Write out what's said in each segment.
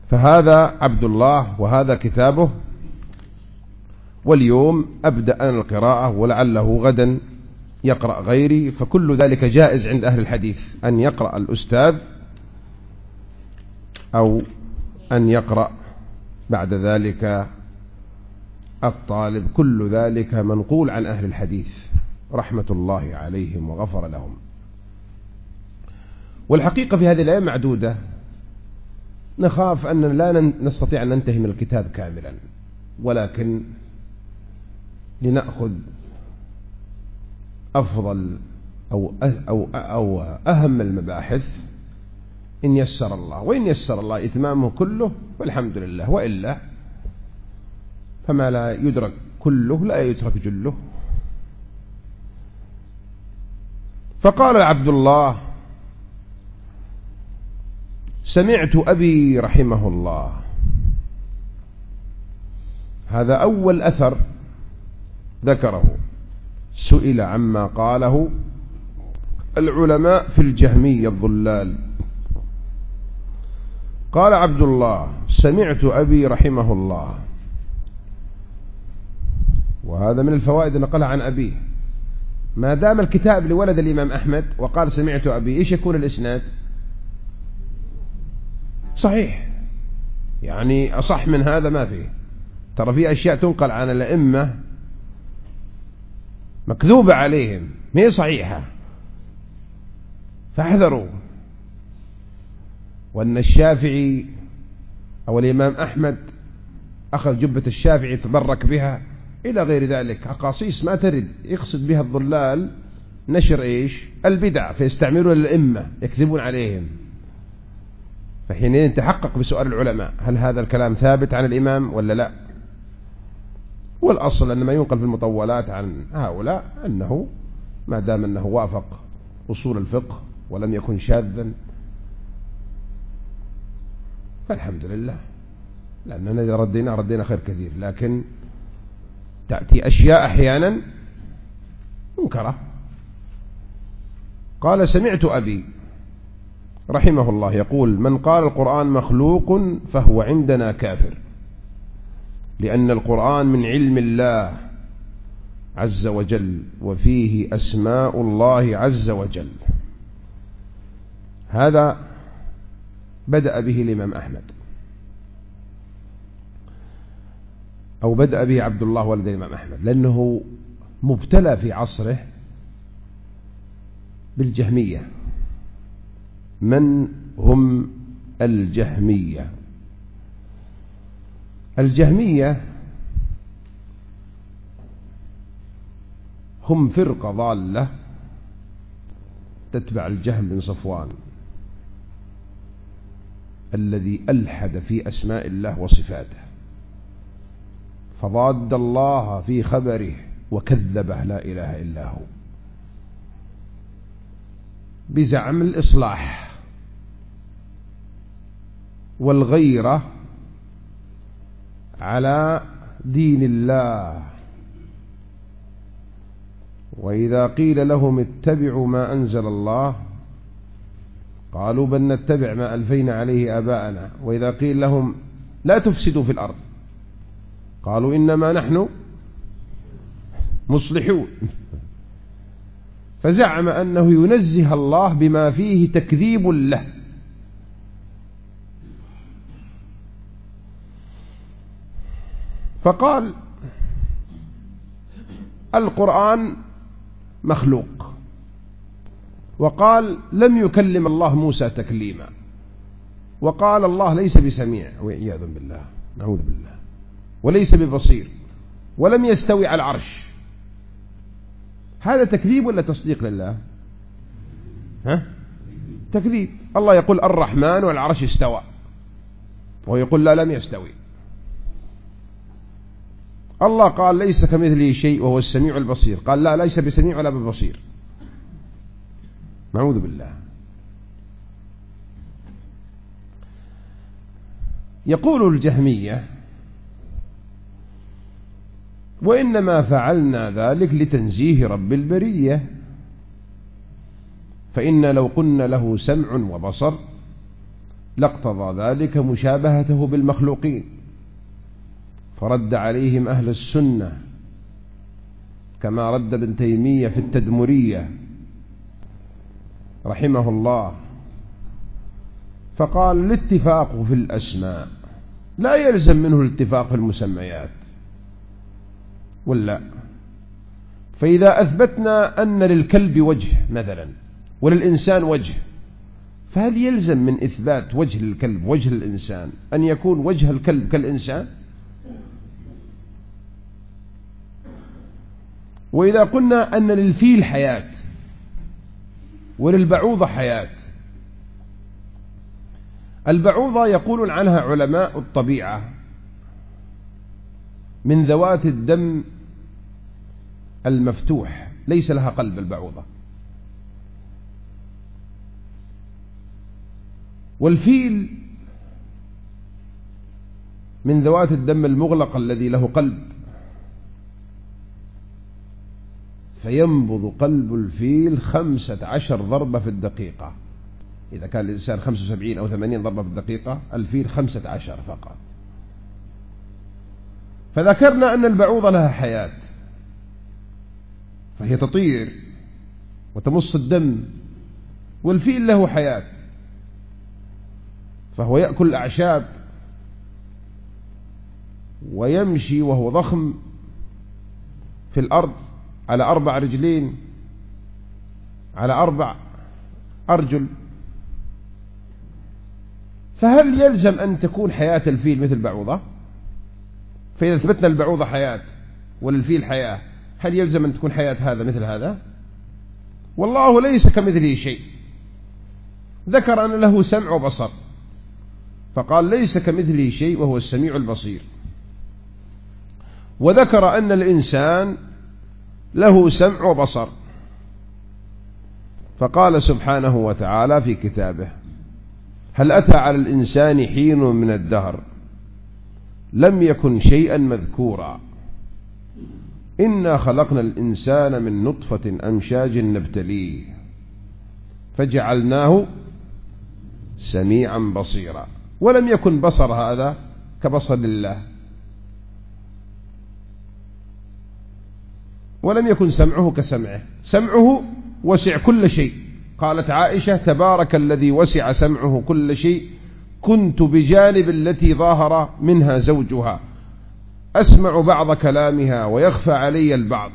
فهذا عبد الله وهذا كتابه، واليوم أبدأ أنا القراءة، ولعله غدا يقرأ غيري، فكل ذلك جائز عند أهل الحديث، أن يقرأ الأستاذ أو أن يقرأ بعد ذلك الطالب، كل ذلك منقول عن أهل الحديث رحمة الله عليهم وغفر لهم. والحقيقة في هذه الأيام معدودة، نخاف أن لا نستطيع أن ننتهي من الكتاب كاملا، ولكن لنأخذ أفضل أو أهم المباحث إن يسر الله، وإن يسر الله إتمامه كله والحمد لله، وإلا فما لا يدرك كله لا يترك جله. فقال عبد الله: سمعت أبي رحمه الله. هذا أول أثر ذكره، سئل عما قاله العلماء في الجهمية الضلال. قال عبد الله: سمعت أبي رحمه الله، وهذا من الفوائد نقلها عن أبيه. ما دام الكتاب لولد الإمام أحمد وقال سمعت أبي، إيش يكون الإسناد؟ صحيح، يعني أصح من هذا ما فيه. ترى في أشياء تنقل عن الأئمة مكذوبة عليهم، ما هي صحيحة، فاحذروا. وأن الشافعي أو الإمام أحمد أخذ جبة الشافعي تبرك بها إلى غير ذلك، أقاصيص ما ترد، يقصد بها الضلال نشر إيش؟ البدع، فيستعملون الأئمة يكذبون عليهم. فحينئذ تحقق بسؤال العلماء: هل هذا الكلام ثابت عن الإمام ولا لا؟ والأصل أن ما ينقل في المطولات عن هؤلاء أنه ما دام أنه وافق أصول الفقه ولم يكن شاذا فالحمد لله، لأننا إذا ردينا خير كثير. لكن تأتي أشياء أحيانا منكرة. قال: سمعت أبي رحمه الله يقول: من قال القرآن مخلوق فهو عندنا كافر، لأن القرآن من علم الله عز وجل، وفيه أسماء الله عز وجل. هذا بدأ به الإمام أحمد، أو بدأ به عبد الله ولد الإمام أحمد، لأنه مبتلى في عصره بالجهمية. من هم الجهمية؟ الجهمية هم فرقة ضالة تتبع الجهم بن صفوان الذي ألحد في أسماء الله وصفاته، فضاد الله في خبره وكذبه لا إله إلا هو، بزعم الإصلاح والغيرة على دين الله. وإذا قيل لهم اتبعوا ما أنزل الله قالوا بل نتبع ما ألفينا عليه آباءنا، وإذا قيل لهم لا تفسدوا في الأرض قالوا إنما نحن مصلحون. فزعم أنه ينزه الله بما فيه تكذيب له. فقال القرآن مخلوق، وقال لم يكلم الله موسى تكليما، وقال الله ليس بسميع وعياذ بالله، نعوذ بالله، وليس ببصير، ولم يستوي على العرش. هذا تكذيب ولا تصديق لله؟ تكذيب. الله يقول الرحمن على العرش استوى، وهو يقول لا لم يستوي. الله قال ليس كمثله شيء وهو السميع البصير، قال لا ليس بسميع ولا ببصير، نعوذ بالله. يقول الجهمية وإنما فعلنا ذلك لتنزيه رب البرية، فإن لو قلنا له سمع وبصر لاقتضى ذلك مشابهته بالمخلوقين، فرد عليهم أهل السنة كما رد ابن تيمية في التدمرية رحمه الله، فقال الاتفاق في الأسماء لا يلزم منه الاتفاق في المسميات، ولا فإذا أثبتنا أن للكلب وجه مثلا وللإنسان وجه، فهل يلزم من إثبات وجه الكلب وجه الإنسان أن يكون وجه الكلب كالإنسان؟ وإذا قلنا أن للفيل حياة وللبعوضة حياة، البعوضة يقولون عنها علماء الطبيعة من ذوات الدم المفتوح، ليس لها قلب البعوضة، والفيل من ذوات الدم المغلق الذي له قلب، فينبض قلب الفيل 15 ضربة في الدقيقة. إذا كان الإنسان 75 أو 80 ضربة في الدقيقة، الفيل 15 فقط. فذكرنا أن البعوضة لها حياة، فهي تطير وتمص الدم، والفيل له حياة، فهو يأكل الأعشاب ويمشي وهو ضخم في الأرض على 4 رجلين على 4 أرجل، فهل يلزم أن تكون حياة الفيل مثل البعوضة؟ فإذا اثبتنا البعوضة حياة وللفيل حياة، هل يلزم أن تكون حياة هذا مثل هذا؟ والله ليس كمثله شيء، ذكر أن له سمع وبصر، فقال ليس كمثله شيء وهو السميع البصير، وذكر أن الإنسان له سمع وبصر، فقال سبحانه وتعالى في كتابه: هل أتى على الإنسان حين من الدهر لم يكن شيئا مذكورا إنا خلقنا الإنسان من نطفة أمشاج نبتليه فجعلناه سميعا بصيرا. ولم يكن بصر هذا كبصر الله، ولم يكن سمعه كسمعه، سمعه وسع كل شيء. قالت عائشة: تبارك الذي وسع سمعه كل شيء، كنت بجانب التي ظاهر منها زوجها أسمع بعض كلامها ويخفى علي البعض.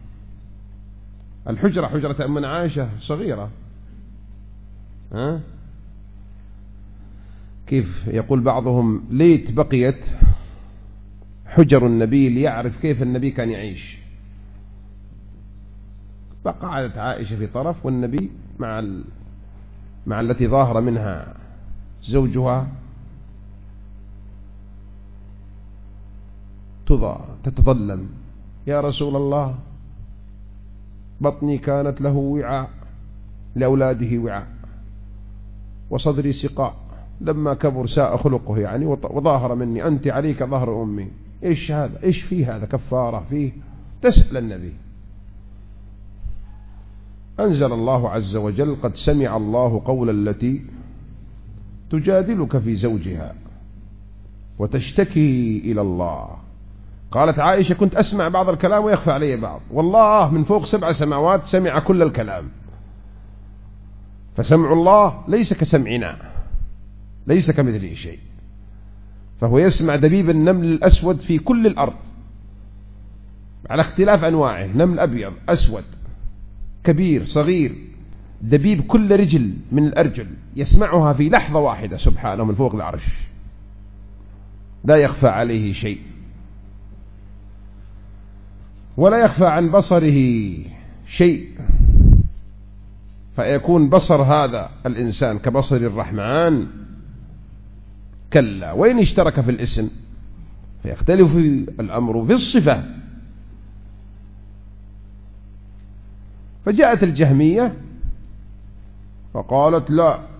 الحجرة حجرة أم عائشة صغيرة، كيف يقول بعضهم: ليت بقيت حجر النبي ليعرف كيف النبي كان يعيش. فقعدت عائشة في طرف والنبي مع التي ظاهر منها زوجها تتظلم: يا رسول الله، بطني كانت له وعاء لأولاده وعاء، وصدري سقاء، لما كبر ساء خلقه يعني وظاهر مني، أنت عليك ظهر أمي. إيش هذا؟ إيش فيه هذا؟ كفارة فيه؟ تسأل النبي. أنزل الله عز وجل: قد سمع الله قول التي تجادلك في زوجها وتشتكي إلى الله. قالت عائشة: كنت أسمع بعض الكلام ويخفى علي بعض، والله من فوق 7 سماوات سمع كل الكلام. فسمع الله ليس كسمعنا، ليس كمثله شيء، فهو يسمع دبيب النمل الأسود في كل الأرض على اختلاف أنواعه، نمل أبيض أسود كبير صغير، دبيب كل رجل من الأرجل يسمعها في لحظة واحدة سبحانه من فوق العرش، لا يخفى عليه شيء، ولا يخفى عن بصره شيء، فيكون بصر هذا الإنسان كبصر الرحمن؟ كلا، وإن اشترك في الاسم فيختلف الأمر في الصفة. فجاءت الجهمية وقالت: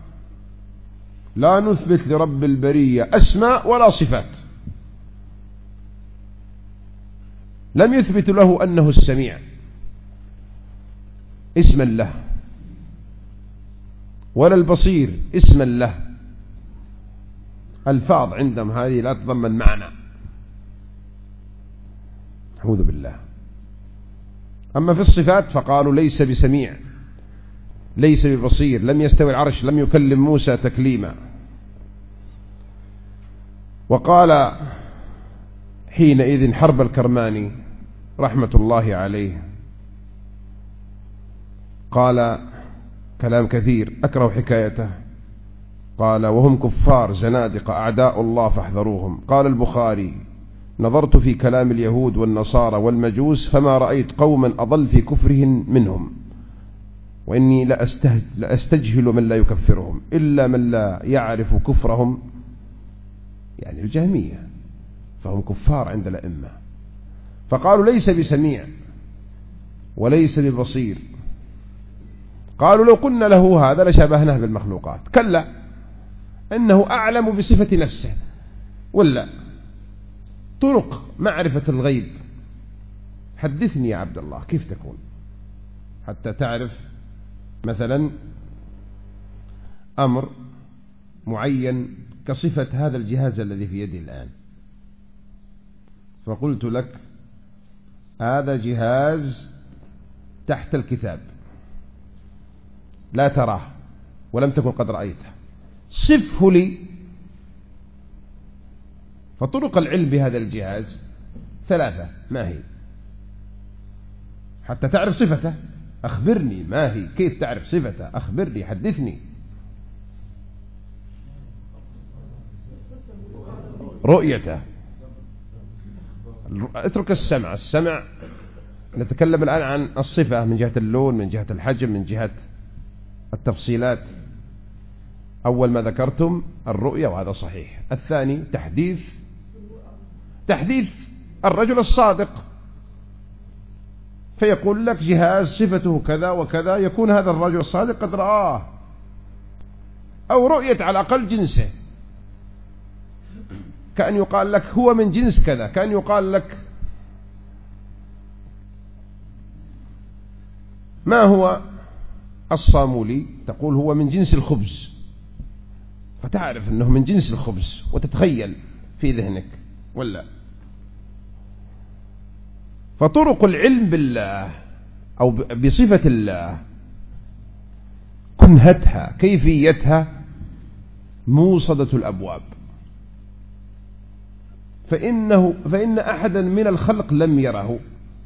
لا نثبت لرب البرية أسماء ولا صفات، لم يثبت له أنه السميع اسما له، ولا البصير اسما له، ألفاظ عندهم هذه لا تتضمن معنى. أعوذ بالله. أما في الصفات فقالوا ليس بسميع، ليس ببصير، لم يستوي العرش، لم يكلم موسى تكليما. وقال حينئذ حرب الكرماني رحمة الله عليه، قال كلام كثير أكره حكايته، قال وهم كفار زنادق أعداء الله فاحذروهم. قال البخاري نظرت في كلام اليهود والنصارى والمجوس فما رأيت قوما أضل في كفرهم منهم، وإني لأستجهل من لا يكفرهم إلا من لا يعرف كفرهم، يعني الجهمية، فهم كفار عند الأئمة. فقالوا ليس بسميع وليس ببصير. قالوا لو قلنا له هذا لشبهناه بالمخلوقات. كلا، إنه أعلم بصفة نفسه. ولا طرق معرفة الغيب، حدثني يا عبد الله كيف تكون حتى تعرف مثلا أمر معين كصفة هذا الجهاز الذي في يدي الآن، فقلت لك هذا جهاز تحت الكتاب لا تراه ولم تكن قد رأيته، صفه لي. فطرق العلم بهذا الجهاز ثلاثة، ما هي حتى تعرف صفته؟ أخبرني ما هي، كيف تعرف صفته؟ أخبرني، حدثني. رؤيته، اترك السمع. السمع نتكلم الآن عن الصفة من جهة اللون، من جهة الحجم، من جهة التفصيلات. أول ما ذكرتم الرؤية وهذا صحيح. الثاني تحديث الرجل الصادق، فيقول لك جهاز صفته كذا وكذا، يكون هذا الرجل الصادق قد رآه، أو رؤية على الأقل جنسه، كأن يقال لك هو من جنس كذا، كأن يقال لك ما هو الصامولي، تقول هو من جنس الخبز، فتعرف أنه من جنس الخبز وتتخيل في ذهنك. ولا فطرق العلم بالله أو بصفة الله، كنهتها كيفيتها موصدة الأبواب. فإن أحدا من الخلق لم يره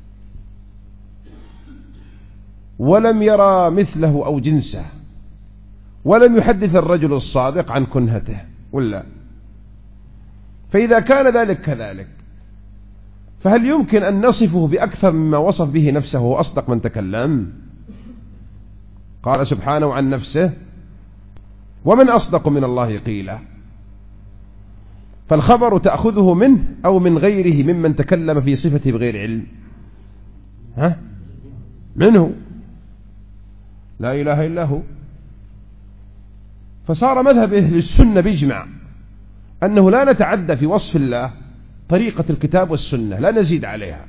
ولم يرى مثله أو جنسه، ولم يحدث الرجل الصادق عن كنهته. ولا فإذا كان ذلك كذلك، فهل يمكن أن نصفه بأكثر مما وصف به نفسه وأصدق من تكلم؟ قال سبحانه عن نفسه ومن أصدق من الله قيلا. فالخبر تأخذه منه أو من غيره ممن تكلم في صفته بغير علم؟ منه، لا إله إلا هو. فصار مذهب أهل السنة بيجمع أنه لا نتعدى في وصف الله طريقة الكتاب والسنة، لا نزيد عليها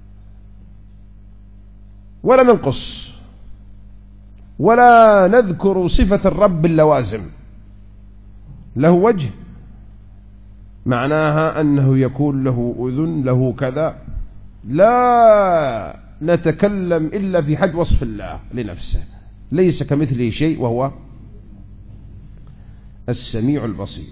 ولا ننقص، ولا نذكر صفة الرب باللوازم. له وجه معناها أنه يكون له أذن، له كذا، لا نتكلم إلا في حد وصف الله لنفسه، ليس كمثله شيء وهو السميع البصير.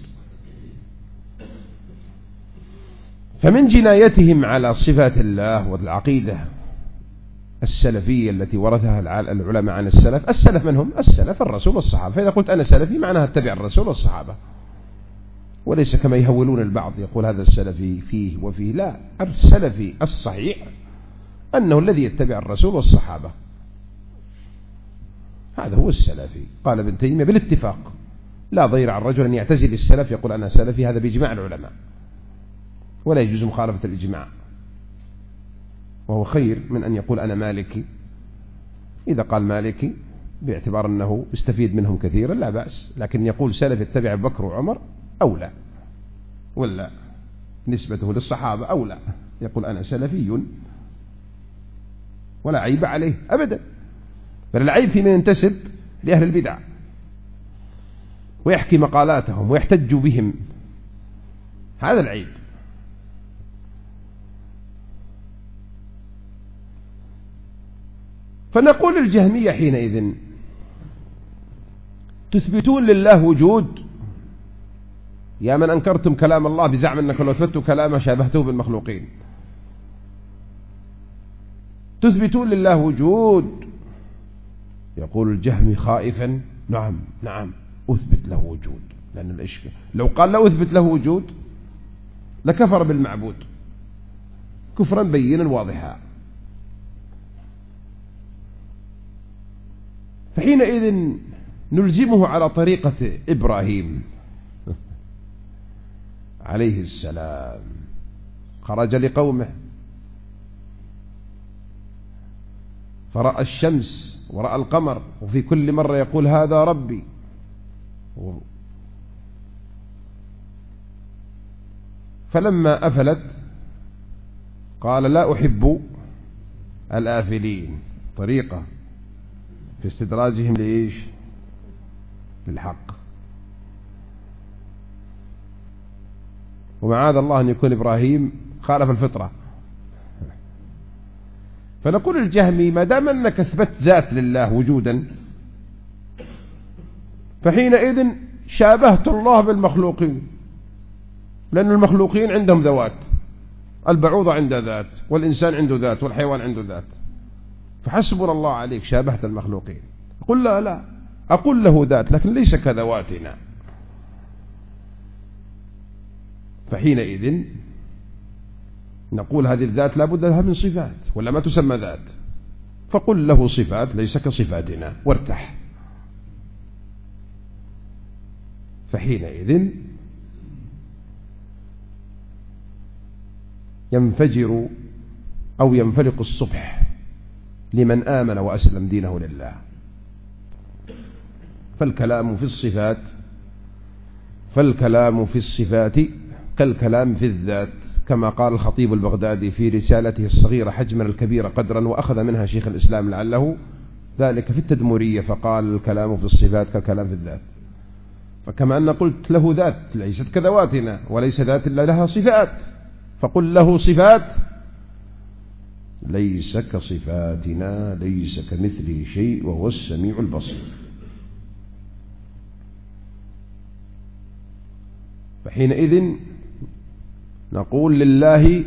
فمن جنايتهم على صفات الله والعقيدة السلفية التي ورثها العلماء عن السلف. السلف من هم؟ السلف الرسول والصحابة. فإذا قلت أنا سلفي معناها اتبع الرسول والصحابة، وليس كما يهولون البعض يقول هذا السلفي فيه وفيه. لا، السلفي الصحيح أنه الذي يتبع الرسول والصحابة، هذا هو السلفي. قال ابن تيمية بالاتفاق لا ضير على الرجل أن يعتزل السلف يقول أنا سلفي، هذا بإجماع العلماء، ولا يجوز مخالفة الإجماع، وهو خير من أن يقول أنا مالكي. إذا قال مالكي باعتبار أنه يستفيد منهم كثيرا لا بأس، لكن يقول سلف اتبع بكر وعمر أولى، ولا نسبته للصحابة أولى، يقول أنا سلفي ولا عيب عليه أبدا، بل العيب في من ينتسب لأهل البدع ويحكي مقالاتهم ويحتج بهم هذا العيب. فنقول الجهمية حينئذ تثبتون لله وجود يا من أنكرتم كلام الله بزعم أنكم لو أثبتوا كلامه شابهتوه بالمخلوقين، تثبتون لله وجود. يقول الجهمي خائفا نعم أثبت له وجود، لأن الإشكال لو قال لا أثبت له وجود لكفر بالمعبود كفرا بينا واضحا. فحينئذ نلزمه على طريقة إبراهيم عليه السلام، خرج لقومه فرأى الشمس ورأى القمر، وفي كل مرة يقول هذا ربي، فلما أفلت قال لا أحب الآفلين، طريقة في استدراجهم لإيش؟ للحق. ومعاذ الله أن يكون إبراهيم خالف الفطرة. فنقول الجهمي ما دام أنك أثبت ذات لله وجودا فحينئذ شابهت الله بالمخلوقين، لأن المخلوقين عندهم ذوات، البعوضة عنده ذات، والإنسان عنده ذات، والحيوان عنده ذات، فحسبنا الله عليك شابهت المخلوقين. قل لا أقول له ذات لكن ليس كذواتنا. فحينئذ نقول هذه الذات لا بد لها من صفات ولا ما تسمى ذات، فقل له صفات ليس كصفاتنا وارتاح. فحينئذ ينفجر أو ينفلق الصبح لمن آمن وأسلم دينه لله. فالكلام في الصفات كالكلام في الذات، كما قال الخطيب البغدادي في رسالته الصغيرة حجما الكبير قدرا، وأخذ منها شيخ الإسلام لعله ذلك في التدمرية، فقال الكلام في الصفات كالكلام في الذات. فكما أن قلت له ذات ليست كذواتنا وليس ذات إلا لها صفات، فقل له صفات ليس كصفاتنا ليس كمثله شيء وهو السميع البصير. فحينئذ نقول لله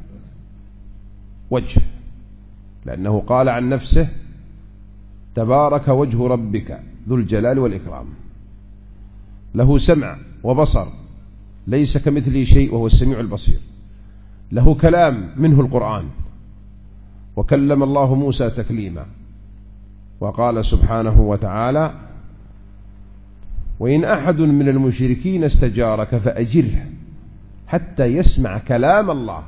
وجه، لأنه قال عن نفسه تبارك وجه ربك ذو الجلال والإكرام. له سمع وبصر ليس كمثله شيء وهو السميع البصير. له كلام منه القرآن، وكلم الله موسى تكليما، وقال سبحانه وتعالى وإن أحد من المشركين استجارك فأجره حتى يسمع كلام الله.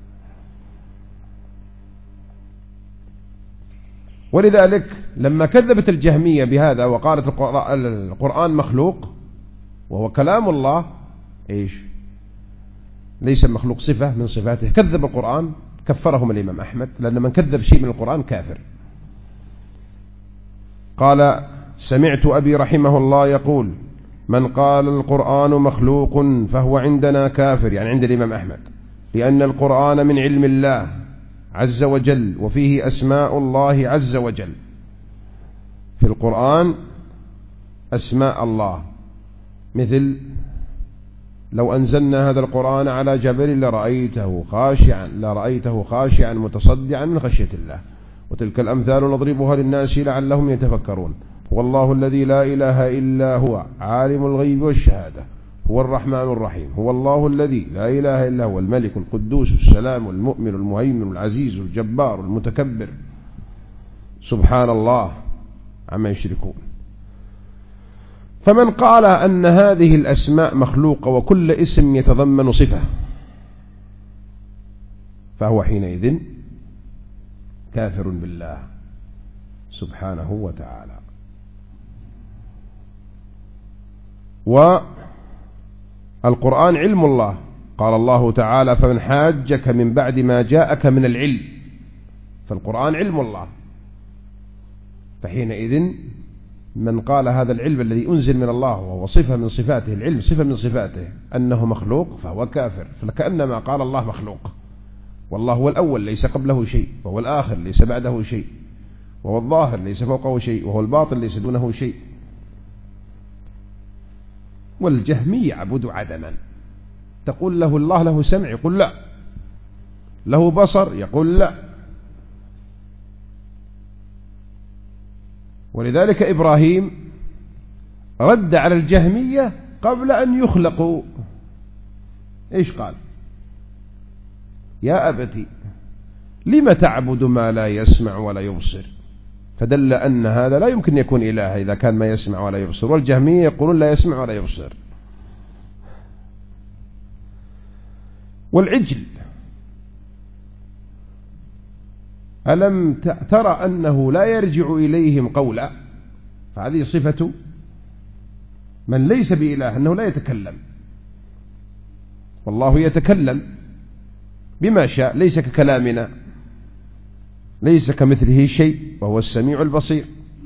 ولذلك لما كذبت الجهمية بهذا وقالت القرآن مخلوق وهو كلام الله إيش؟ ليس مخلوق صفة من صفاته، كذب القرآن، كفرهم الإمام أحمد، لأن من كذب شيء من القرآن كافر. قال سمعت أبي رحمه الله يقول من قال القرآن مخلوق فهو عندنا كافر، يعني عند الإمام أحمد، لأن القرآن من علم الله عز وجل وفيه أسماء الله عز وجل. في القرآن أسماء الله، مثل لو أنزلنا هذا القرآن على جبل لرأيته خاشعا متصدعا من خشية الله. وتلك الأمثال نضربها للناس لعلهم يتفكرون. هو الله الذي لا إله إلا هو عالم الغيب والشهادة هو الرحمن الرحيم. هو الله الذي لا إله إلا هو الملك القدوس السلام المؤمن المهيمن العزيز الجبار المتكبر سبحان الله عما يشركون. فمن قال أن هذه الأسماء مخلوقة وكل اسم يتضمن صفة فهو حينئذ كافر بالله سبحانه وتعالى. والقرآن علم الله، قال الله تعالى فمن حاجك من بعد ما جاءك من العلم، فالقرآن علم الله. فحينئذ من قال هذا العلم الذي أنزل من الله وهو صفة من صفاته، العلم صفة من صفاته، أنه مخلوق فهو كافر، فكأنما قال الله مخلوق، والله هو الأول ليس قبله شيء، وهو الآخر ليس بعده شيء، وهو الظاهر ليس فوقه شيء، وهو الباطن ليس دونه شيء. والجهمي يعبد عدما، تقول له الله له سمع، يقول لا، له بصر، يقول لا. ولذلك إبراهيم رد على الجهمية قبل أن يخلقوا. إيش قال؟ يا أبتي لم تعبد ما لا يسمع ولا يبصر، فدل أن هذا لا يمكن يكون إله إذا كان ما يسمع ولا يبصر، والجهمية يقولون لا يسمع ولا يبصر. والعجل ألم ترى أنه لا يرجع إليهم قولا، فهذه صفة من ليس بإله، أنه لا يتكلم، والله يتكلم بما شاء، ليس ككلامنا، ليس كمثله شيء، وهو السميع البصير.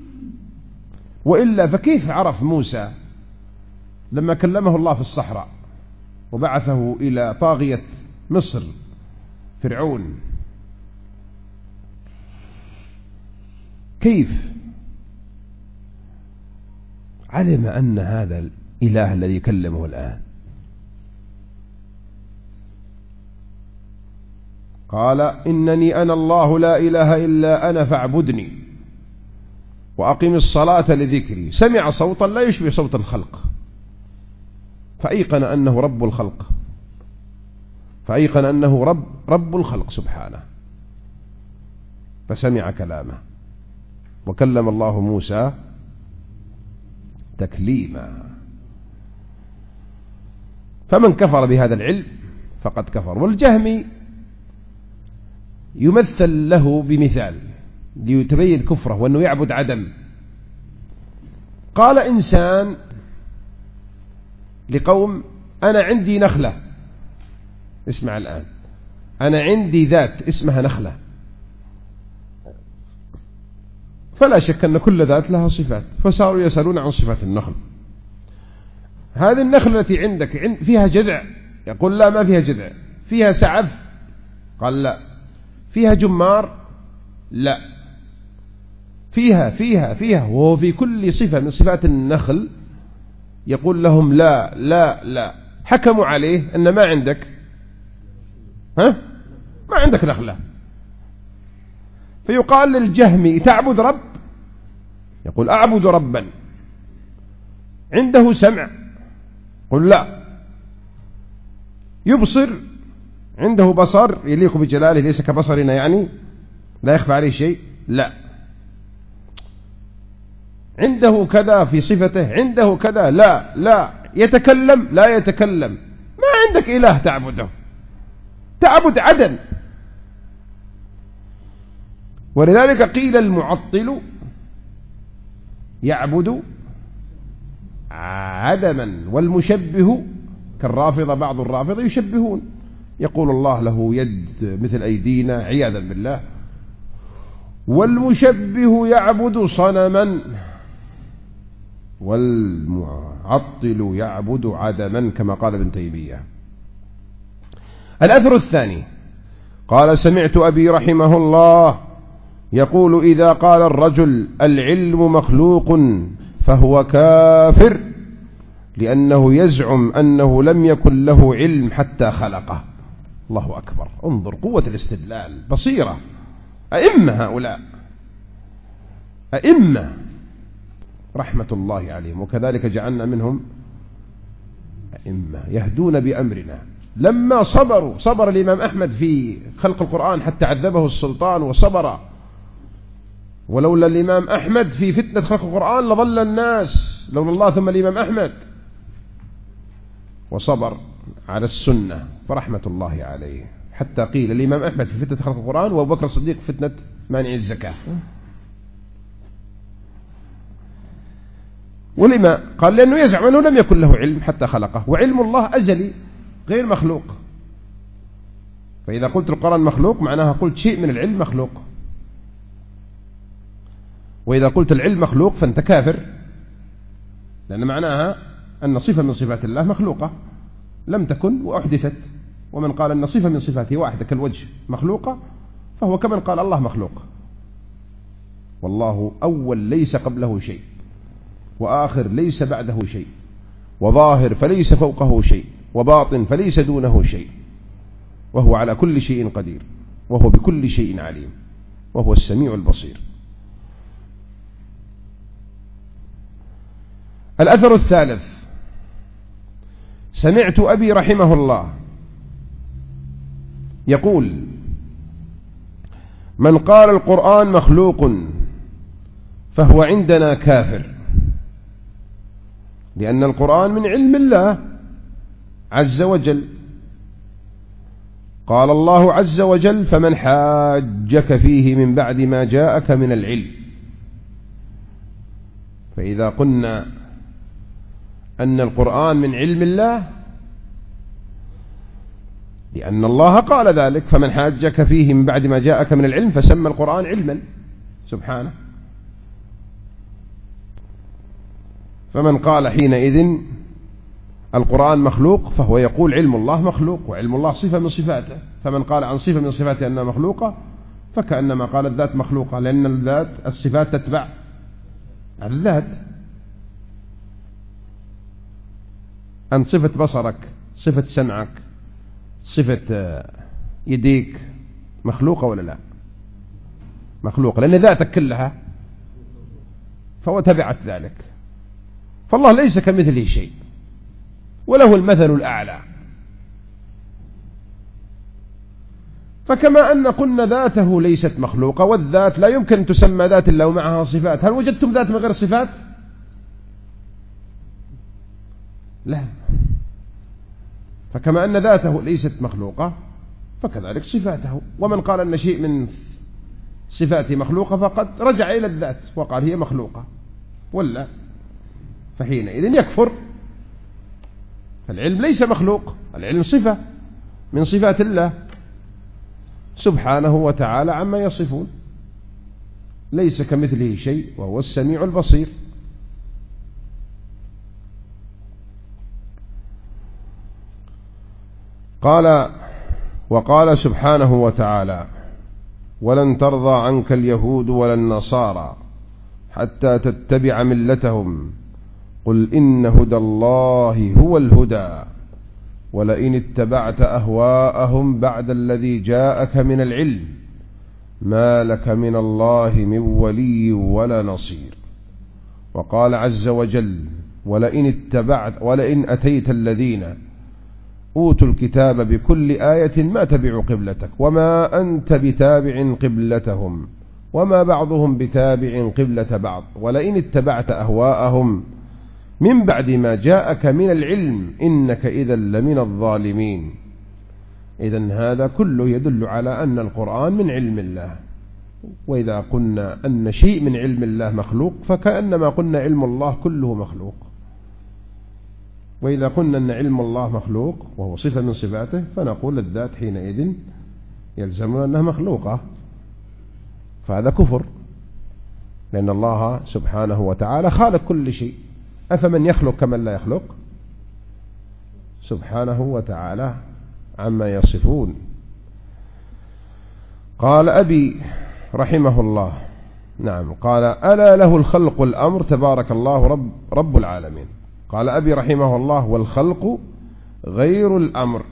وإلا فكيف عرف موسى لما كلمه الله في الصحراء وبعثه إلى طاغية مصر فرعون، كيف علم أن هذا الإله الذي يكلمه الآن؟ قال إنني أنا الله لا إله إلا أنا فاعبدني وأقم الصلاة لذكري. سمع صوتا لا يشبه صوت الخلق، فأيقن أنه رب الخلق، فأيقن أنه رب الخلق سبحانه، فسمع كلامه وكلم الله موسى تكليما. فمن كفر بهذا العلم فقد كفر. والجهمي يمثل له بمثال ليتبين كفره وأنه يعبد عدم. قال إنسان لقوم أنا عندي نخلة، اسمع الآن، أنا عندي ذات اسمها نخلة، فلا شك أن كل ذات لها صفات، فصاروا يسألون عن صفات النخل. هذه النخلة التي عندك فيها جذع؟ يقول لا ما فيها جذع. فيها سعف؟ قال لا. فيها جمار؟ لا. فيها وهو في كل صفة من صفات النخل يقول لهم لا لا لا. حكموا عليه أن ما عندك ما عندك نخلة. فيقال للجهمي تعبد رب؟ يقول أعبد ربا. عنده سمع؟ قل لا. يبصر؟ عنده بصر يليق بجلاله ليس كبصرنا يعني لا يخفى عليه شيء؟ لا. عنده كذا في صفته؟ عنده كذا؟ لا لا. يتكلم؟ لا يتكلم. ما عندك إله تعبده، تعبد عدم. ولذلك قيل المعطل يعبد عدما، والمشبه كالرافضة، بعض الرافضة يشبهون، يقول الله له يد مثل أيدينا عياذا بالله، والمشبه يعبد صنما، والمعطل يعبد عدما كما قال ابن تيمية. الأثر الثاني قال سمعت أبي رحمه الله يقول إذا قال الرجل العلم مخلوق فهو كافر، لأنه يزعم أنه لم يكن له علم حتى خلقه. الله أكبر، انظر قوة الاستدلال، بصيرة. أئمة هؤلاء، أئمة رحمة الله عليهم، وكذلك جعلنا منهم أئمة يهدون بأمرنا. لما صبر الإمام أحمد في خلق القرآن حتى عذبه السلطان وصبر، ولولا الإمام أحمد في فتنة خلق القرآن لضل الناس، لولا الله ثم الإمام أحمد، وصبر على السنة فرحمة الله عليه، حتى قيل الإمام أحمد في فتنة خلق القرآن وأبو بكر الصديق في فتنة مانع الزكاة. ولما قال؟ لأنه يزعم أنه لم يكن له علم حتى خلقه، وعلم الله أزلي غير مخلوق. فإذا قلت القرآن مخلوق معناها قلت شيء من العلم مخلوق، وإذا قلت العلم مخلوق فأنت كافر لأن معناها أن صفة من صفات الله مخلوقة لم تكن وأحدثت. ومن قال أن صفة من صفاته واحدة كالوجه مخلوقة فهو كمن قال الله مخلوق. والله أول ليس قبله شيء، وآخر ليس بعده شيء، وظاهر فليس فوقه شيء، وباطن فليس دونه شيء، وهو على كل شيء قدير، وهو بكل شيء عليم، وهو السميع البصير. الأثر الثالث: سمعت أبي رحمه الله يقول: من قال القرآن مخلوق فهو عندنا كافر، لأن القرآن من علم الله عز وجل. قال الله عز وجل: فمن حاجك فيه من بعد ما جاءك من العلم. فإذا قلنا أن القرآن من علم الله، لأن الله قال ذلك: فمن حاجك فيه من بعد ما جاءك من العلم، فسمى القرآن علما سبحانه. فمن قال حينئذ القرآن مخلوق فهو يقول علم الله مخلوق، وعلم الله صفة من صفاته. فمن قال عن صفة من صفاته أنها مخلوقة فكأنما قال الذات مخلوقة، لأن الذات الصفات تتبع الذات. أن صفة بصرك، صفة سمعك، صفة يديك مخلوقة ولا لا؟ مخلوقة، لأن ذاتك كلها فهو تبعت ذلك. فالله ليس كمثله شيء وله المثل الأعلى. فكما أن قلنا ذاته ليست مخلوقة، والذات لا يمكن أن تسمى ذات إلا ومعها صفات. هل وجدتم ذات من غير صفات؟ لا. فكما أن ذاته ليست مخلوقة فكذلك صفاته. ومن قال أن شيء من صفاته مخلوقة فقد رجع إلى الذات وقال هي مخلوقة، ولا فحينئذ يكفر. فالعلم ليس مخلوق، العلم صفة من صفات الله سبحانه وتعالى عما يصفون، ليس كمثله شيء وهو السميع البصير. وقال سبحانه وتعالى: ولن ترضى عنك اليهود ولا النصارى حتى تتبع ملتهم قل إن هدى الله هو الهدى ولئن اتبعت أهواءهم بعد الذي جاءك من العلم ما لك من الله من ولي ولا نصير. وقال عز وجل: ولئن أتيت الذين أوتوا الكتاب بكل آية ما تبعوا قبلتك وما أنت بتابع قبلتهم وما بعضهم بتابع قبلة بعض ولئن اتبعت أهواءهم من بعد ما جاءك من العلم إنك إذا لمن الظالمين. إذن هذا كله يدل على أن القرآن من علم الله. وإذا قلنا أن شيء من علم الله مخلوق فكأنما قلنا علم الله كله مخلوق. وإذا قلنا أن علم الله مخلوق وهو صفة من صفاته فنقول الذات حينئذ يلزمنا أنها مخلوقة، فهذا كفر، لأن الله سبحانه وتعالى خالق كل شيء. أفمن يخلق كمن لا يخلق سبحانه وتعالى عما يصفون. قال أبي رحمه الله: نعم، قال: ألا له الخلق والأمر تبارك الله رب العالمين. قال أبي رحمه الله: والخلق غير الأمر.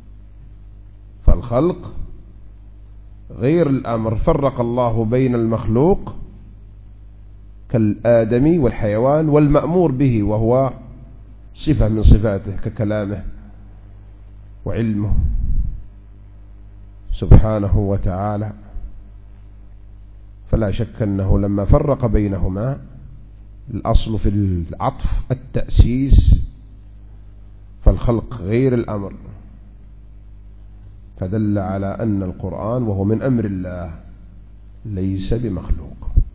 فالخلق غير الأمر. فرق الله بين المخلوق كالآدمي والحيوان والمأمور به وهو صفة من صفاته ككلامه وعلمه سبحانه وتعالى. فلا شك أنه لما فرق بينهما، الأصل في العطف التأسيس، فالخلق غير الأمر، فدل على أن القرآن وهو من أمر الله ليس بمخلوق.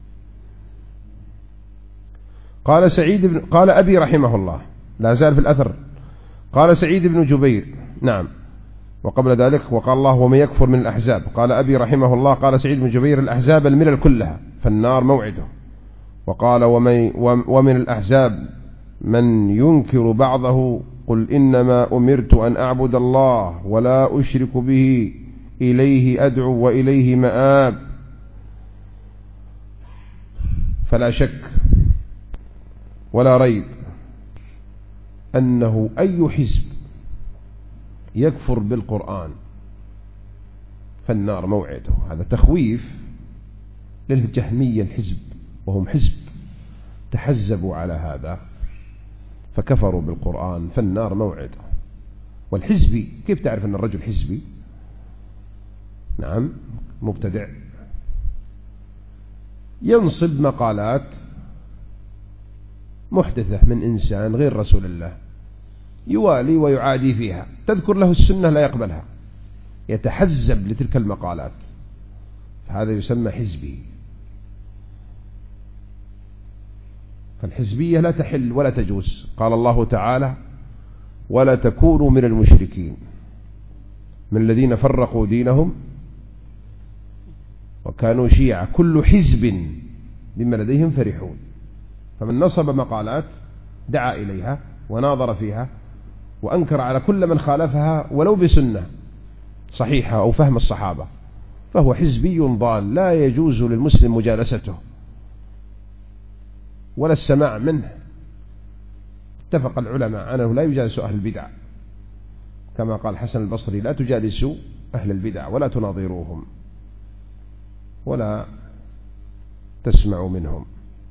قال أبي رحمه الله، لا زال في الأثر، قال سعيد بن جبير: نعم. وقبل ذلك وقال الله: ومن يكفر من الأحزاب. قال أبي رحمه الله: قال سعيد بن جبير: الأحزاب الملل كلها فالنار موعده. وقال: ومن الأحزاب من ينكر بعضه قل إنما أمرت أن أعبد الله ولا أشرك به إليه أدعو وإليه مآب. فلا شك ولا ريب أنه أي حزب يكفر بالقرآن فالنار موعده. هذا تخويف للجهمية الحزب، وهم حزب تحزبوا على هذا فكفروا بالقرآن فالنار موعده. والحزبي كيف تعرف أن الرجل حزبي؟ نعم، مبتدع ينصب مقالات محدثة من إنسان غير رسول الله، يوالي ويعادي فيها، تذكر له السنة لا يقبلها، يتحزب لتلك المقالات، فهذا يسمى حزبي. فالحزبية لا تحل ولا تجوز. قال الله تعالى: ولا تكونوا من المشركين من الذين فرقوا دينهم وكانوا شيعا كل حزب بما لديهم فرحون. فمن نصب مقالات دعا إليها وناظر فيها وأنكر على كل من خالفها ولو بسنة صحيحة أو فهم الصحابة فهو حزبي ضال، لا يجوز للمسلم مجالسته ولا السماع منه. اتفق العلماء أنه لا يجالس أهل البدع، كما قال حسن البصري: لا تجالسوا أهل البدع ولا تناظروهم ولا تسمعوا منهم.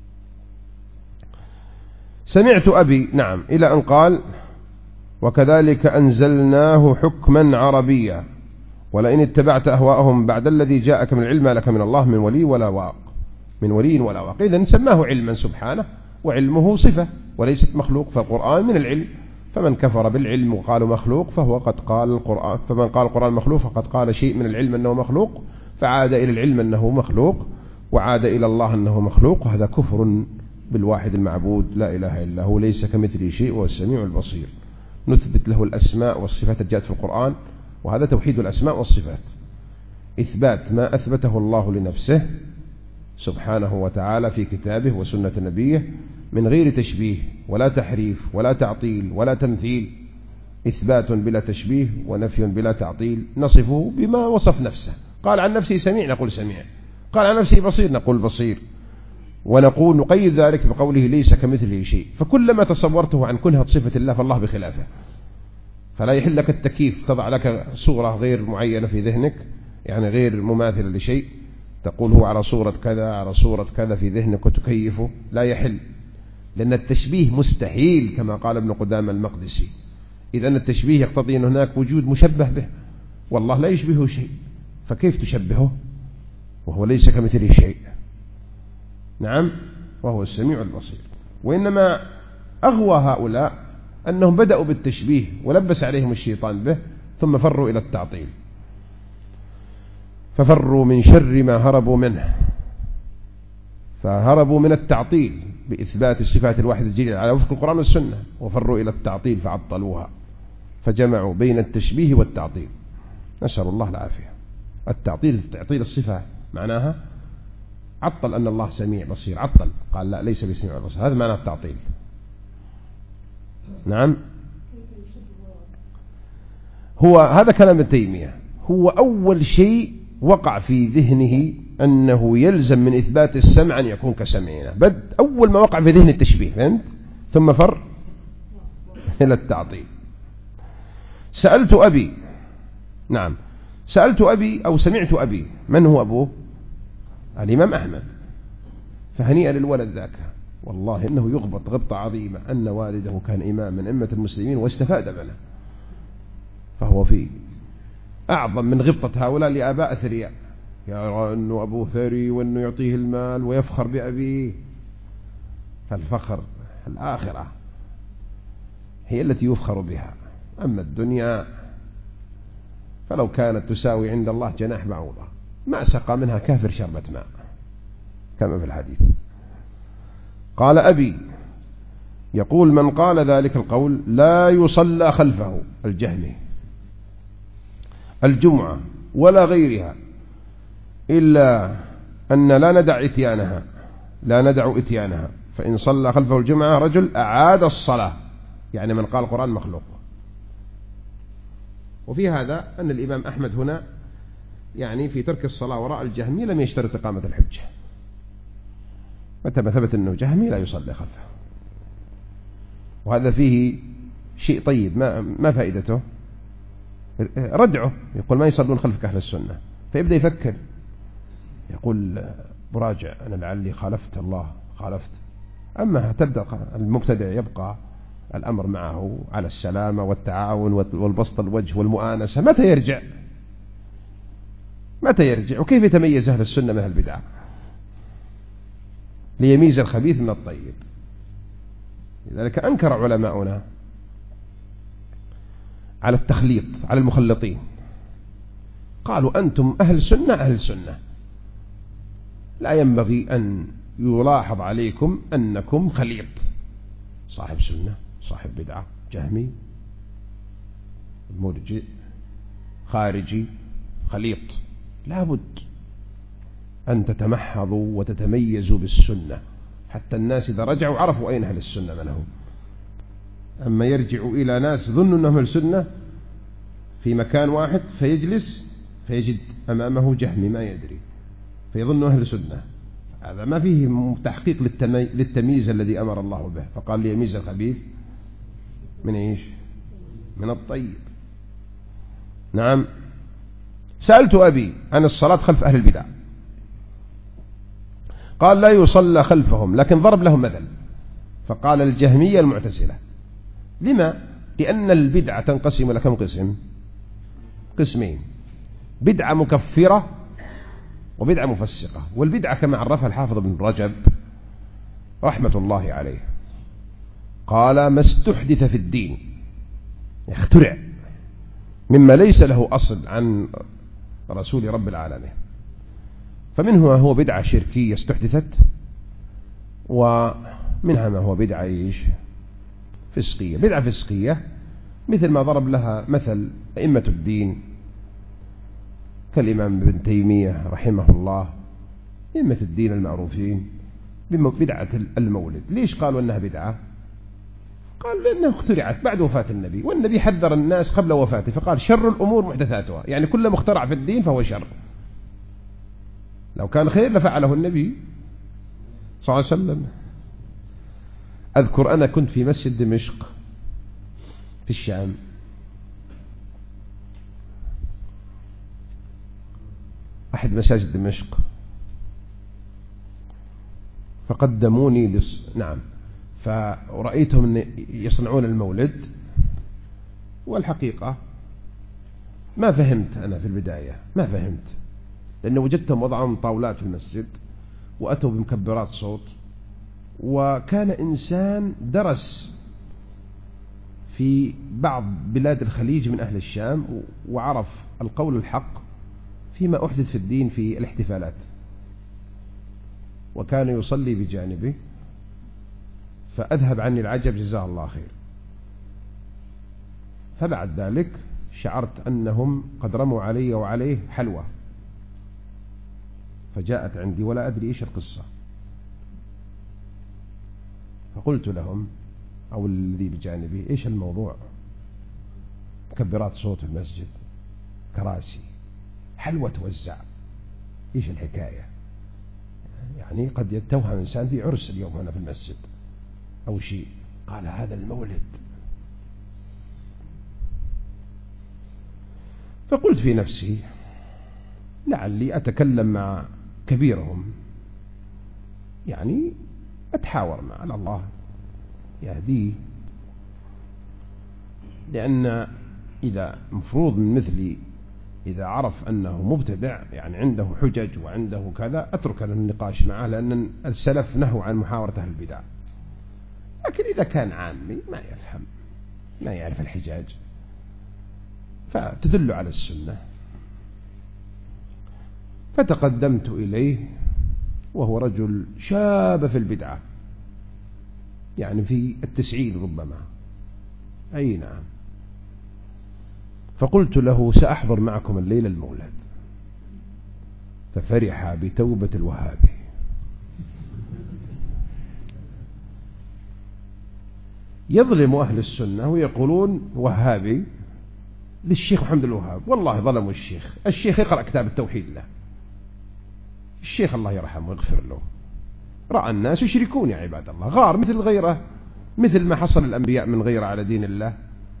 سمعت أبي، نعم، إلى أن قال: وكذلك أنزلناه حكما عربيا ولئن اتبعت أهواءهم بعد الذي جاءك من العلم لك من الله من ولي ولا واق. من ولي ولا واق، إذن سماه علما سبحانه، وعلمه صفة وليست مخلوق، فالقرآن من العلم. فمن كفر بالعلم وقال مخلوق فهو قد قال القرآن، فمن قال القرآن مخلوق فقد قال شيء من العلم أنه مخلوق، فعاد إلى العلم أنه مخلوق وعاد إلى الله أنه مخلوق، وهذا كفر بالواحد المعبود لا إله إلا هو ليس كمثله شيء وهو السميع البصير. نثبت له الأسماء والصفات التي جاءت في القرآن، وهذا توحيد الأسماء والصفات، إثبات ما أثبته الله لنفسه سبحانه وتعالى في كتابه وسنة نبيه من غير تشبيه ولا تحريف ولا تعطيل ولا تمثيل، إثبات بلا تشبيه ونفي بلا تعطيل، نصفه بما وصف نفسه. قال عن نفسه سميع نقول سميع، قال عن نفسه بصير نقول بصير، ونقول نقيد ذلك بقوله ليس كمثله شيء. فكلما تصورته عن كنهة صفة الله فالله بخلافه، فلا يحل لك التكييف، تضع لك صورة غير معينة في ذهنك يعني غير مماثلة لشيء، تقول هو على صورة كذا على صورة كذا في ذهنك وتكيفه، لا يحل، لأن التشبيه مستحيل كما قال ابن قدامة المقدسي. إذن التشبيه يقتضي أن هناك وجود مشبه به، والله لا يشبهه شيء، فكيف تشبهه وهو ليس كمثله شيء؟ نعم، وهو السميع البصير. وإنما أغوى هؤلاء أنهم بدأوا بالتشبيه ولبس عليهم الشيطان به ثم فروا إلى التعطيل، ففروا من شر ما هربوا منه، فهربوا من التعطيل بإثبات الصفات الواحد الجليل على وفق القرآن والسنة، وفروا إلى التعطيل فعطلوها، فجمعوا بين التشبيه والتعطيل، نسأل الله العافية. التعطيل تعطيل الصفة معناها عطل أن الله سميع بصير، عطل، قال لا ليس بسميع بصير، هذا معنى التعطيل. نعم، هو هذا كلام ابن تيمية، هو أول شيء وقع في ذهنه أنه يلزم من إثبات السمع أن يكون كسمعنا، أول ما وقع في ذهن التشبيه، فهمت؟ ثم فر إلى التعطيل. سألت أبي، نعم، سألت أبي أو سمعت أبي. من هو أبوه؟ الإمام أحمد. فهنيئا للولد ذاك، والله إنه يغبط غبطة عظيمة أن والده كان إمام من أئمة المسلمين واستفاد منه، فهو فيه أعظم من غبطة هؤلاء لآباء ثرياء، يرى أنه أبوه ثري وأنه يعطيه المال ويفخر بأبيه. فالفخر الآخرة هي التي يفخر بها، أما الدنيا فلو كانت تساوي عند الله جناح بعوضة ما سقى منها كافر شربة ماء كما في الحديث. قال أبي يقول: من قال ذلك القول لا يصلى خلفه، الجهمي، الجمعة ولا غيرها، إلا أن لا ندع إتيانها فإن صلى خلفه الجمعة رجل أعاد الصلاة، يعني من قال القرآن مخلوق. وفي هذا أن الإمام أحمد هنا يعني في ترك الصلاة وراء الجهمي لم يشترط إقامة الحجة، متى ما ثبت أنه جهمي لا يصلي خلفه. وهذا فيه شيء طيب، ما فائدته؟ ردعه، يقول ما يصلون خلفك أهل السنة، فيبدأ يفكر، يقول براجع أنا لعلي خالفت الله خالفت. أما تبدأ المبتدع يبقى الأمر معه على السلامة والتعاون والبسط الوجه والمؤانسة، متى يرجع؟ متى يرجع؟ وكيف يتميز أهل السنة من أهل البدعة؟ ليميز الخبيث من الطيب. لذلك أنكر علماؤنا على التخليط، على المخلطين، قالوا أنتم أهل سنة أهل سنة، لا ينبغي أن يلاحظ عليكم أنكم خليط، صاحب سنة صاحب بدعة، جهمي مرجئ خارجي خليط. لابد أن تتمحضوا وتتميزوا بالسنة، حتى الناس إذا رجعوا عرفوا أين أهل السنة من هم. أما يرجعوا إلى ناس ظنوا أنهم أهل السنة في مكان واحد فيجلس فيجد أمامه جهمي ما يدري فيظن أهل سنة، هذا ما فيه تحقيق للتمييز الذي أمر الله به. فقال ليميز الخبيث من إيش؟ من الطيب. نعم. سألت أبي عن الصلاة خلف أهل البدع، قال لا يصلى خلفهم، لكن ضرب لهم مثل فقال الجهمية المعتزلة. لما؟ لأن البدعة تنقسم إلى كم قسم؟ قسمين، بدعة مكفرة وبدعة مفسقة. والبدعة كما عرفها الحافظ ابن رجب رحمة الله عليه قال ما استحدث في الدين، يخترع مما ليس له أصل عن رسول رب العالمين. فمنه ما هو بدعة شركية استحدثت، ومنها ما هو بدعة فسقية. بدعة فسقية مثل ما ضرب لها مثل أئمة الدين كالإمام ابن تيمية رحمه الله، أئمة الدين المعروفين ببدعة المولد. ليش قالوا أنها بدعة؟ قال لأنها اخترعت بعد وفاة النبي، والنبي حذر الناس قبل وفاته فقال شر الأمور محدثاتها، يعني كل ما اخترع في الدين فهو شر. لو كان خير لفعله النبي صلى الله عليه وسلم. أذكر أنا كنت في مسجد دمشق في الشام، أحد مساجد دمشق، فقدموني نعم، فرأيتهم يصنعون المولد، والحقيقة ما فهمت أنا في البداية، ما فهمت، لأنه وجدتهم وضعهم طاولات في المسجد وأتوا بمكبرات صوت، وكان إنسان درس في بعض بلاد الخليج من أهل الشام وعرف القول الحق فيما أحدث في الدين في الاحتفالات، وكان يصلي بجانبه، فأذهب عني العجب جزاه الله خير. فبعد ذلك شعرت أنهم قد رموا علي وعليه حلوى، فجاءت عندي ولا أدري إيش القصة، فقلت لهم أو الذي بجانبي إيش الموضوع؟ مكبرات صوت في المسجد، كراسي، حلوى توزع، إيش الحكاية؟ يعني قد يتوهم إنسان في عرس اليوم هنا في المسجد أو شيء. قال هذا المولد. فقلت في نفسي لعلي أتكلم مع كبيرهم، يعني أتحاور مع على الله يهديه، لأن إذا مفروض من مثلي إذا عرف أنه مبتدع يعني عنده حجج وعنده كذا أترك النقاش معه، لأن السلف نهوا عن محاورة أهل البدع. لكن إذا كان عامي ما يفهم ما يعرف الحجاج فتدل على السنة، فتقدمت إليه وهو رجل شاب في البدعة، يعني في 90 ربما، أي نعم. فقلت له سأحضر معكم الليلة المولد، ففرح بتوبة الوهابي. يظلم أهل السنة ويقولون وهابي للشيخ محمد الوهاب. والله ظلموا الشيخ يقرأ كتاب التوحيد له، الشيخ الله يرحمه ويغفر له رأى الناس يشركون يا عباد الله، غار مثل غيره، مثل ما حصل الأنبياء من غيره على دين الله،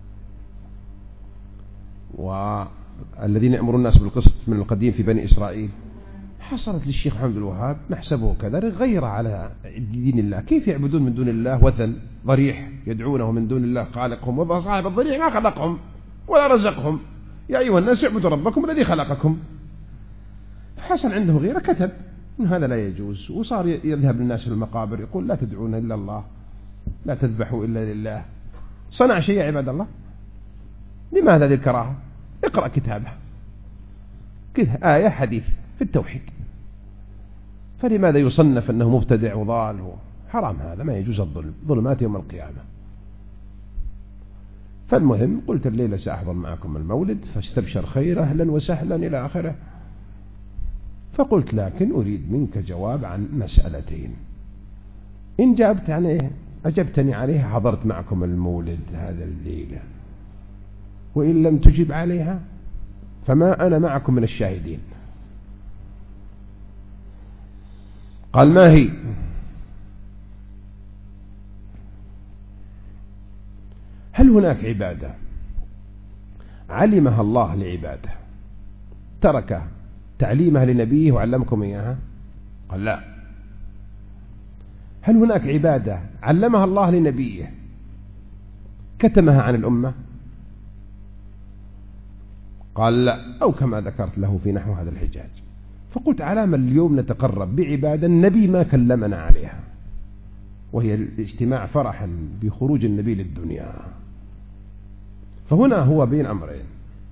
والذين يأمرون الناس بالقسط من القديم في بني إسرائيل. حصلت للشيخ محمد الوهاب نحسبه كذا غير على دين الله. كيف يعبدون من دون الله وثن ضريح يدعونه من دون الله خالقهم، وصاحب الضريح ما خلقهم ولا رزقهم. يا أيها الناس اعبدوا ربكم الذي خلقكم. فحصل عنده غيره، كتب إن هذا لا يجوز، وصار يذهب للناس في المقابر يقول لا تدعون إلا الله، لا تذبحوا إلا لله. صنع شيء يا عباد الله. لماذا هذه الكراهة؟ اقرأ كتابه كده آية حديث في التوحيد، فلماذا يصنف أنه مبتدع وضال؟ حرام، هذا ما يجوز الظلم، ظلمات يوم القيامة. فالمهم قلت الليلة سأحضر معكم المولد، فاستبشر خير أهلا وسهلا إلى آخره. فقلت لكن أريد منك جواب عن مسألتين، إن جابت عليه أجبتني عليها حضرت معكم المولد هذا الليلة، وإن لم تجب عليها فما أنا معكم من الشاهدين. قال ما هي؟ هل هناك عبادة علمها الله لعباده ترك تعليمها لنبيه وعلمكم إياها؟ قال لا. هل هناك عبادة علمها الله لنبيه كتمها عن الأمة؟ قال لا، أو كما ذكرت له في نحو هذا الحجاج. فقلت على ما اليوم نتقرب بعبادة النبي ما كلمنا عليها، وهي الاجتماع فرحا بخروج النبي للدنيا. فهنا هو بين أمرين،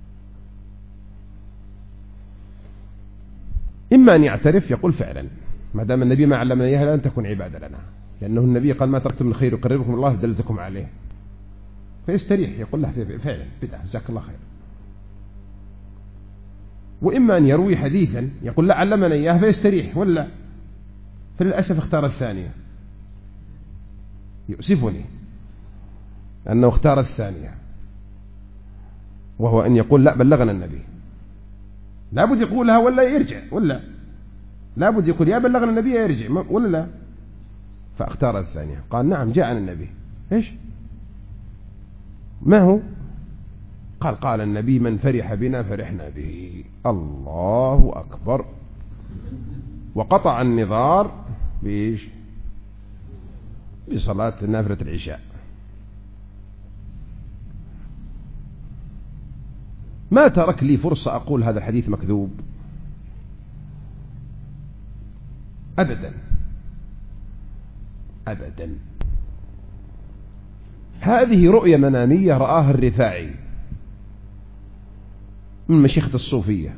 إما أن يعترف يقول فعلا ما دام النبي ما علمنا إياها لن تكون عبادة لنا، لأنه النبي قال ما تركتم من خير يقربكم الله دلتكم عليه، فيستريح يقول له فعلا بدعة جزاك الله خير. وإما أن يروي حديثا يقول لا علمنا إياه فيستريح، ولا فللأسف اختار الثانية. يؤسفني أنه اختار الثانية، وهو أن يقول لا بلغنا النبي، لابد يقولها ولا يرجع، ولا لابد يقول يا بلغنا النبي يرجع ولا لا. فاختار الثانية، قال نعم جاء عن النبي. إيش ما هو؟ قال النبي من فرح بنا فرحنا به. الله أكبر. وقطع النظار بإيش؟ بصلاة نافلة العشاء. ما ترك لي فرصة أقول هذا الحديث مكذوب أبدا أبدا. هذه رؤية منامية رآها الرفاعي من مشيخة الصوفية،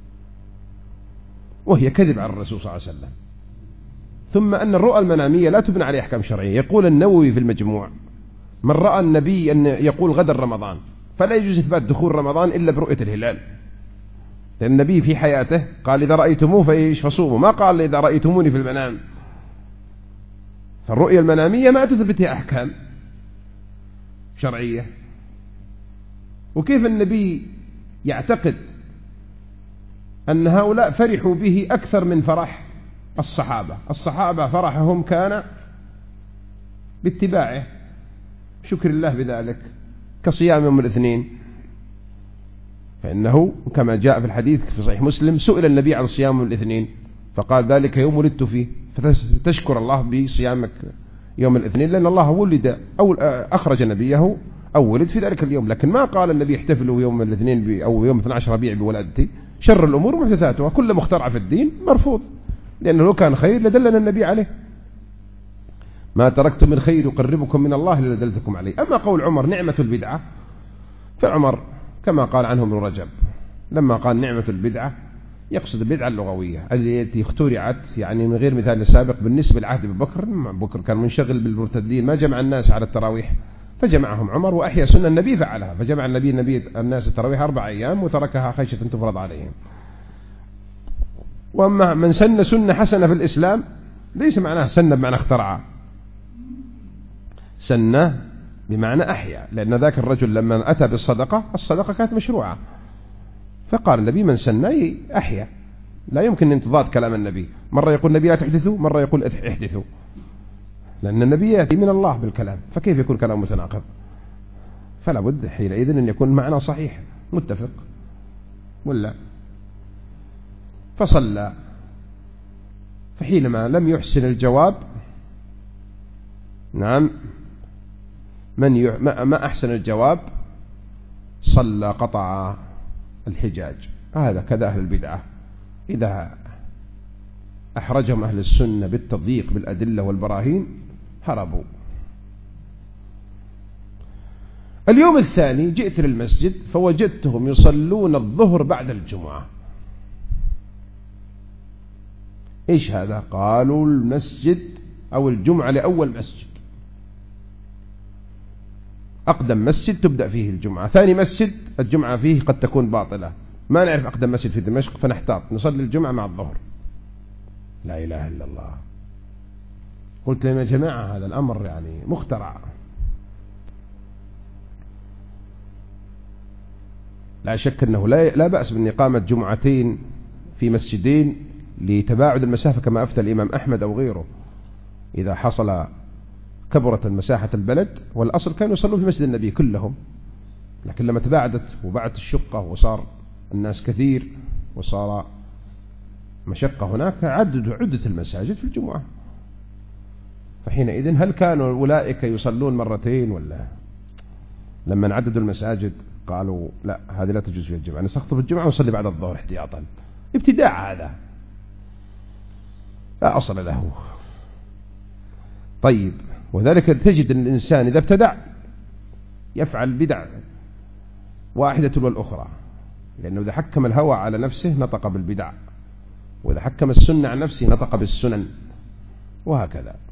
وهي كذب على الرسول صلى الله عليه وسلم. ثم أن الرؤى المنامية لا تبنى عليه أحكام شرعية. يقول النووي في المجموع من رأى النبي أن يقول غدا رمضان فلا يجوز إثبات دخول رمضان إلا برؤية الهلال، لأن النبي في حياته قال إذا رأيتموه فإيش فصوموا، ما قال إذا رأيتموني في المنام. فالرؤية المنامية ما تثبتها أحكام شرعية. وكيف النبي يعتقد أن هؤلاء فرحوا به أكثر من فرح الصحابة؟ الصحابة فرحهم كان باتباعه، شكر الله بذلك، كصيام يوم الاثنين. فإنه كما جاء في الحديث في صحيح مسلم سئل النبي عن صيام يوم الاثنين فقال ذلك يوم ولدت فيه، فتشكر الله بصيامك يوم الاثنين لأن الله ولد أو أخرج نبيه أو ولد في ذلك اليوم. لكن ما قال النبي احتفلوا يوم الاثنين أو يوم 12 ربيع بولادتي. شر الأمور محدثاتها، كل مخترع في الدين مرفوض، لأنه لو كان خير لدلنا النبي عليه. ما تركت من خير يقربكم من الله لدلتكم عليه. أما قول عمر نعمة البدعة، فعمر كما قال عنه ابن رجب لما قال نعمة البدعة يقصد البدعة اللغوية التي اخترعت يعني من غير مثال سابق بالنسبة لعهد أبي بكر. بكر كان منشغل بالمرتدين، ما جمع الناس على التراويح، فجمعهم عمر وأحيا سنة النبي فعلها، فجمع النبي الناس التراويح 4 أيام وتركها خشية أن تفرض عليهم. وأما من سن سنة حسنة في الإسلام ليس معناه سنة بمعنى اخترعها، سنة بمعنى أحيا، لأن ذاك الرجل لما أتى بالصدقة الصدقة كانت مشروعة، فقال النبي من سنى أحيا. لا يمكن أن تضاد كلام النبي، مرة يقول النبي لا تحدثوا، مرة يقول احدثوا، لأن النبي يأتي من الله بالكلام، فكيف يكون كلام متناقض؟ فلا بد حينئذ أن يكون معنى صحيح متفق ولا. فصلى، فحينما لم يحسن الجواب، نعم، ما أحسن الجواب صلى قطع الحجاج. هذا كذا أهل البدعة، إذا أحرجهم أهل السنة بالتضييق بالأدلة والبراهين هربوا. اليوم الثاني جئت للمسجد فوجدتهم يصلون الظهر بعد الجمعة. إيش هذا؟ قالوا المسجد أو الجمعة لأول مسجد، أقدم مسجد تبدأ فيه الجمعة، ثاني مسجد الجمعة فيه قد تكون باطلة، ما نعرف أقدم مسجد في دمشق فنحتاط نصلي الجمعة مع الظهر. لا إله إلا الله. قلت لهم يا جماعة هذا الأمر يعني مخترع. لا شك أنه لا بأس بأن إقامة جمعتين في مسجدين لتباعد المسافة كما أفتى الإمام أحمد أو غيره، إذا حصل كبرت المساحة البلد، والأصل كانوا يصلون في مسجد النبي كلهم، لكن لما تباعدت وبعدت الشقة وصار الناس كثير وصار مشقة هناك عدت المساجد في الجمعة. فحينئذ هل كانوا أولئك يصلون مرتين ولا؟ لما عددوا المساجد قالوا لا هذه لا تجوز في الجمعة، نسقط في الجمعة ونصلي بعد الظهر احتياطا. ابتداع هذا لا أصل له. طيب، وذلك تجد أن الإنسان إذا ابتدع يفعل بدع واحدة والأخرى، لأنه إذا حكم الهوى على نفسه نطق بالبدع، وإذا حكم السنة عن نفسه نطق بالسنن، وهكذا.